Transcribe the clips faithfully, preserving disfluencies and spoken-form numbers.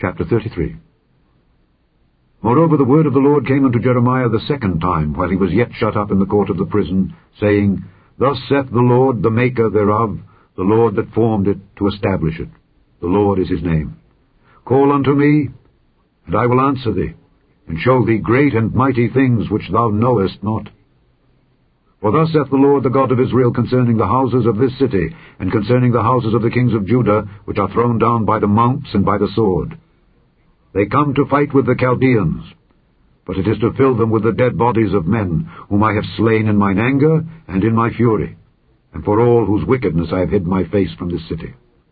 Chapter thirty-three. Moreover, the word of the Lord came unto Jeremiah the second time, while he was yet shut up in the court of the prison, saying, Thus saith the Lord, the Maker thereof, the Lord that formed it, to establish it. The Lord is his name. Call unto me, and I will answer thee, and show thee great and mighty things which thou knowest not. For thus saith the Lord, the God of Israel, concerning the houses of this city, and concerning the houses of the kings of Judah, which are thrown down by the mounts and by the sword. They come to fight with the Chaldeans, but it is to fill them with the dead bodies of men, whom I have slain in mine anger and in my fury, and for all whose wickedness I have hid my face from this city.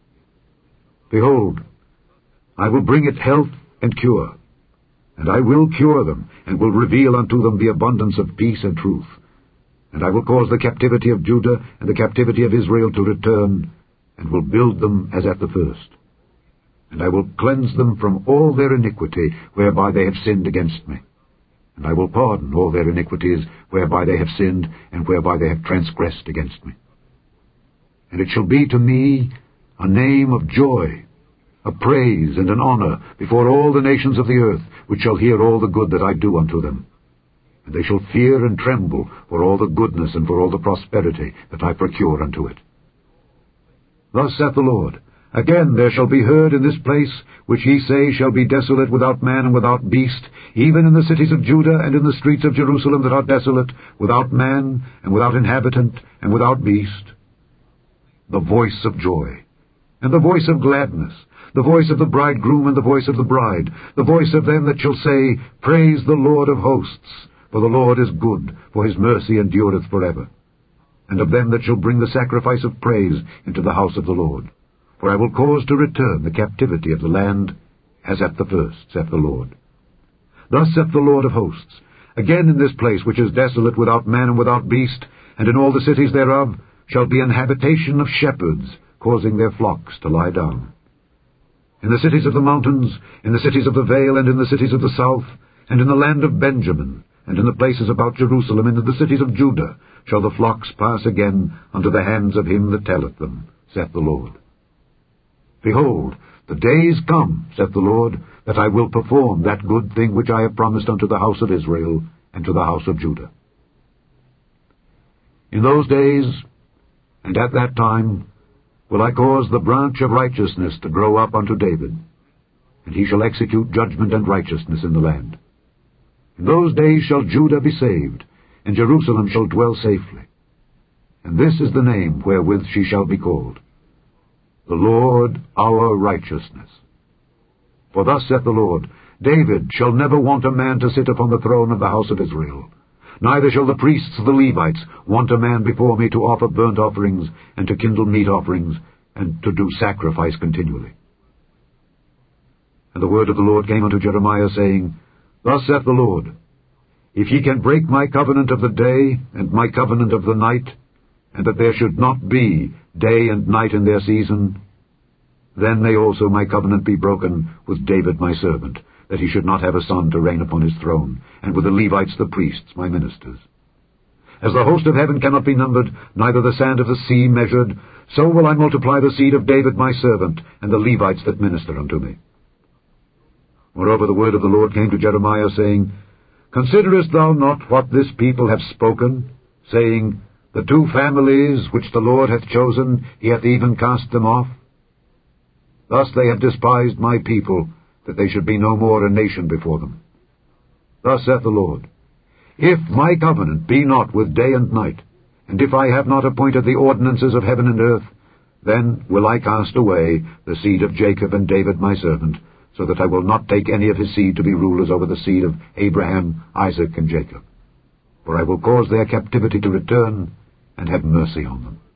Behold, I will bring it health and cure, and I will cure them, and will reveal unto them the abundance of peace and truth. And I will cause the captivity of Judah and the captivity of Israel to return, and will build them as at the first. And I will cleanse them from all their iniquity, whereby they have sinned against me. And I will pardon all their iniquities, whereby they have sinned, and whereby they have transgressed against me. And it shall be to me a name of joy, a praise and an honor before all the nations of the earth, which shall hear all the good that I do unto them. And they shall fear and tremble for all the goodness and for all the prosperity that I procure unto it. Thus saith the Lord, Again there shall be heard in this place, which ye say shall be desolate without man and without beast, even in the cities of Judah and in the streets of Jerusalem that are desolate, without man and without inhabitant and without beast, the voice of joy, and the voice of gladness, the voice of the bridegroom and the voice of the bride, the voice of them that shall say, Praise the Lord of hosts, for the Lord is good, for his mercy endureth forever. And of them that shall bring the sacrifice of praise into the house of the Lord. For I will cause to return the captivity of the land, as at the first, saith the Lord. Thus saith the Lord of hosts, Again in this place which is desolate without man and without beast, and in all the cities thereof, shall be an habitation of shepherds, causing their flocks to lie down. In the cities of the mountains, in the cities of the vale, and in the cities of the south, and in the land of Benjamin, and in the places about Jerusalem, and in the cities of Judah, shall the flocks pass again unto the hands of him that telleth them, saith the Lord. Behold, the days come, saith the Lord, that I will perform that good thing which I have promised unto the house of Israel and to the house of Judah. In those days, and at that time, will I cause the branch of righteousness to grow up unto David, and he shall execute judgment and righteousness in the land. In those days shall Judah be saved, and Jerusalem shall dwell safely. And this is the name wherewith she shall be called, The Lord our righteousness. For thus saith the Lord, David shall never want a man to sit upon the throne of the house of Israel. Neither shall the priests, the Levites, want a man before me to offer burnt offerings, and to kindle meat offerings, and to do sacrifice continually. And the word of the Lord came unto Jeremiah, saying, Thus saith the Lord, If ye can break my covenant of the day, and my covenant of the night, and that there should not be day and night in their season, then may also my covenant be broken with David my servant, that he should not have a son to reign upon his throne, and with the Levites the priests, my ministers. As the host of heaven cannot be numbered, neither the sand of the sea measured, so will I multiply the seed of David my servant, and the Levites that minister unto me. Moreover, the word of the Lord came to Jeremiah, saying, Considerest thou not what this people have spoken, saying, The two families which the Lord hath chosen, he hath even cast them off? Thus they have despised my people, that they should be no more a nation before them. Thus saith the Lord, If my covenant be not with day and night, and if I have not appointed the ordinances of heaven and earth, then will I cast away the seed of Jacob and David my servant, so that I will not take any of his seed to be rulers over the seed of Abraham, Isaac, and Jacob. For I will cause their captivity to return, and have mercy on them.